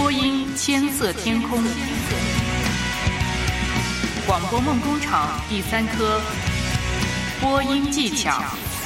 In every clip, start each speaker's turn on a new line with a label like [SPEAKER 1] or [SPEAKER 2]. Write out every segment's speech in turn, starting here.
[SPEAKER 1] 播音千色天空，广播梦工厂第3科播音技巧。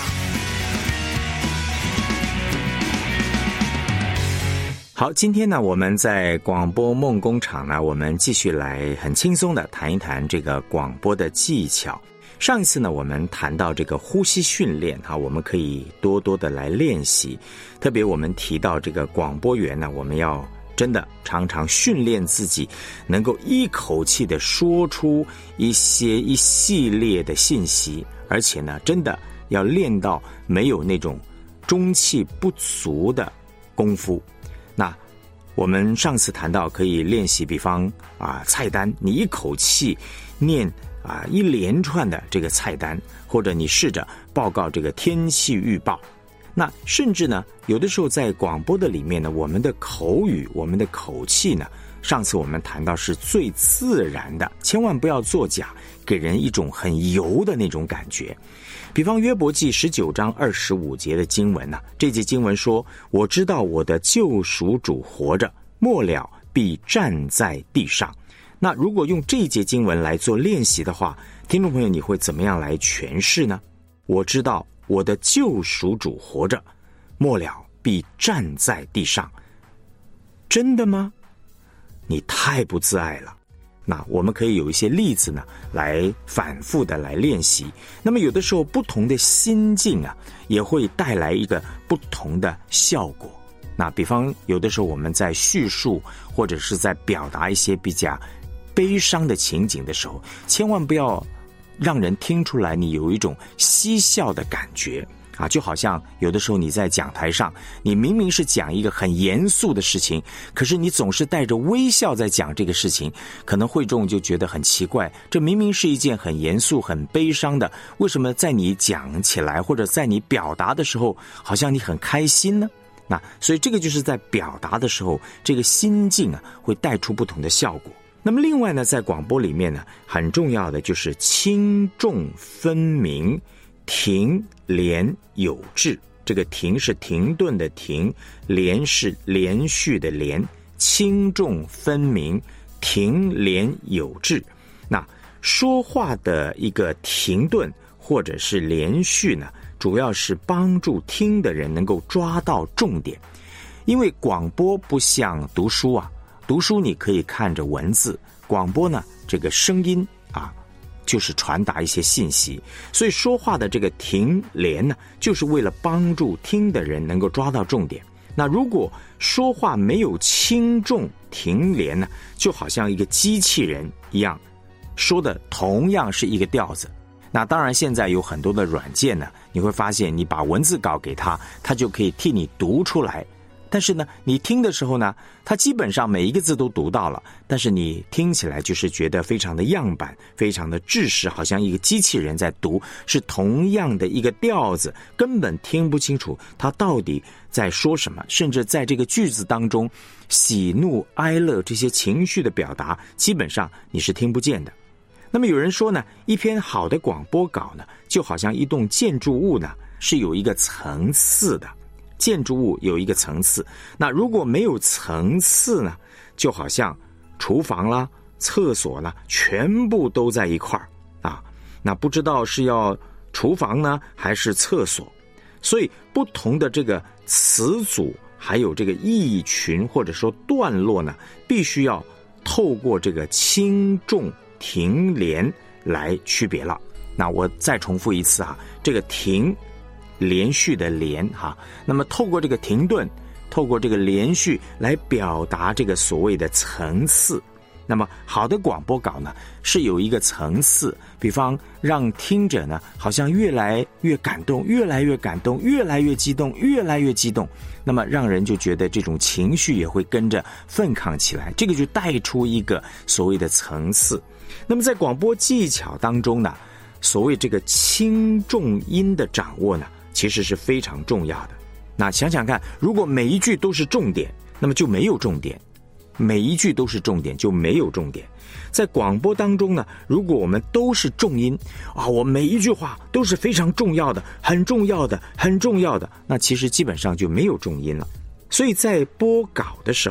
[SPEAKER 2] 好，今天呢，我们在广播梦工厂呢，我们继续来很轻松的谈一谈这个广播的技巧。上一次呢，我们谈到这个呼吸训练哈，我们可以多多的来练习。特别我们提到这个广播员呢，我们要真的常常训练自己，能够一口气的说出一系列的信息，而且呢，真的要练到没有那种中气不足的功夫。那我们上次谈到可以练习，比方菜单，你一口气念一连串的这个菜单，或者你试着报告这个天气预报。那甚至呢，有的时候在广播的里面呢，我们的口语，我们的口气呢，上次我们谈到是最自然的，千万不要作假，给人一种很油的那种感觉。比方约伯记19章25节的经文这节经文说，我知道我的救赎主活着，末了必站在地上。那如果用这一节经文来做练习的话，听众朋友，你会怎么样来诠释呢？我知道我的救赎主活着，末了必站在地上。真的吗？你太不自爱了。那我们可以有一些例子呢，来反复的来练习。那么有的时候不同的心境也会带来一个不同的效果。那比方有的时候我们在叙述或者是在表达一些比较悲伤的情景的时候，千万不要让人听出来你有一种嬉笑的感觉就好像有的时候你在讲台上，你明明是讲一个很严肃的事情，可是你总是带着微笑在讲这个事情，可能会众就觉得很奇怪，这明明是一件很严肃很悲伤的，为什么在你讲起来或者在你表达的时候好像你很开心呢？那所以这个就是在表达的时候，这个心境会带出不同的效果。那么另外呢，在广播里面呢，很重要的就是轻重分明，停连有致。这个停是停顿的停，连是连续的连，轻重分明，停连有致。那说话的一个停顿或者是连续呢，主要是帮助听的人能够抓到重点。因为广播不像读书读书你可以看着文字，广播呢，这个声音就是传达一些信息，所以说话的这个停连呢，就是为了帮助听的人能够抓到重点。那如果说话没有轻重停连呢，就好像一个机器人一样，说的同样是一个调子。那当然现在有很多的软件呢，你会发现你把文字稿给他，他就可以替你读出来。但是呢，你听的时候呢，它基本上每一个字都读到了，但是你听起来就是觉得非常的样板，非常的制式，好像一个机器人在读，是同样的一个调子，根本听不清楚它到底在说什么，甚至在这个句子当中，喜怒哀乐这些情绪的表达，基本上你是听不见的。那么有人说呢，一篇好的广播稿呢，就好像一栋建筑物呢，是有一个层次的。建筑物有一个层次，那如果没有层次呢，就好像厨房啦、厕所呢，全部都在一块儿那不知道是要厨房呢还是厕所。所以不同的这个词组还有这个意群或者说段落呢，必须要透过这个轻重停连来区别了。那我再重复一次这个停连续的连那么透过这个停顿，透过这个连续来表达这个所谓的层次。那么好的广播稿呢，是有一个层次，比方让听者呢好像越来越感动，越来越感动，越来越激动，越来越激动，那么让人就觉得这种情绪也会跟着奋抗起来，这个就带出一个所谓的层次。那么在广播技巧当中呢，所谓这个轻重音的掌握呢，其实是非常重要的。那想想看，如果每一句都是重点，那么就没有重点，每一句都是重点就没有重点。在广播当中呢，如果我们都是重音我每一句话都是非常重要的，很重要的，很重要的，那其实基本上就没有重音了。所以在播稿的时候呢，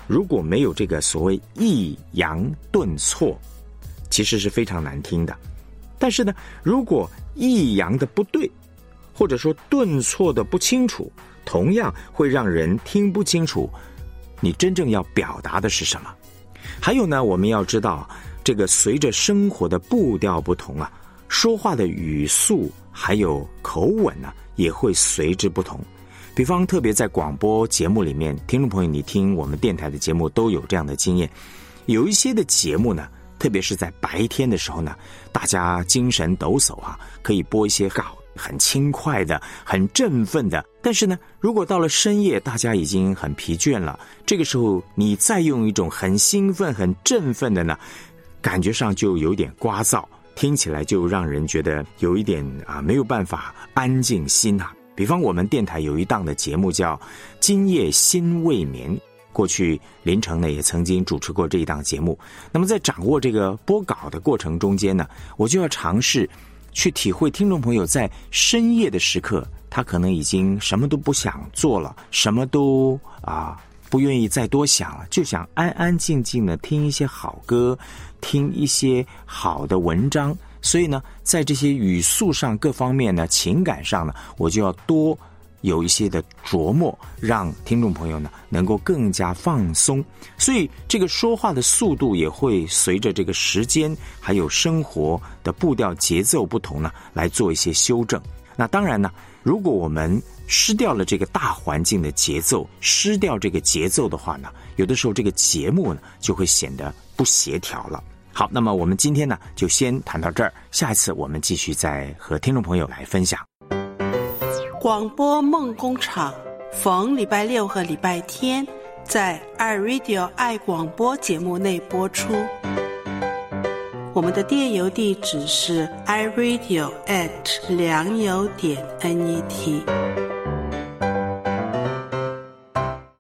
[SPEAKER 2] 如果没有这个所谓抑扬顿挫，其实是非常难听的。但是呢，如果抑扬的不对，或者说顿挫的不清楚，同样会让人听不清楚你真正要表达的是什么。还有呢，我们要知道，这个随着生活的步调不同啊，说话的语速还有口吻呢，也会随之不同。比方特别在广播节目里面，听众朋友你听我们电台的节目都有这样的经验，有一些的节目呢，特别是在白天的时候呢，大家精神抖擞啊，可以播一些很轻快的、很振奋的。但是呢，如果到了深夜，大家已经很疲倦了，这个时候你再用一种很兴奋、很振奋的呢，感觉上就有点聒噪，听起来就让人觉得有一点没有办法安静心啊。比方我们电台有一档的节目叫《今夜心未眠》，过去林成呢也曾经主持过这一档节目。那么在掌握这个播稿的过程中间呢，我就要尝试去体会听众朋友在深夜的时刻，他可能已经什么都不想做了，什么都不愿意再多想了，就想安安静静的听一些好歌，听一些好的文章。所以呢，在这些语速上各方面呢，情感上呢，我就要多有一些的琢磨，让听众朋友呢能够更加放松。所以这个说话的速度也会随着这个时间还有生活的步调节奏不同呢，来做一些修正。那当然呢，如果我们失掉了这个大环境的节奏，失掉这个节奏的话呢，有的时候这个节目呢就会显得不协调了。好，那么我们今天呢就先谈到这儿，下一次我们继续再和听众朋友来分享。
[SPEAKER 3] 广播梦工厂逢礼拜六和礼拜天在iRadio 爱广播节目内播出。我们的电邮地址是iRadio@良友.net。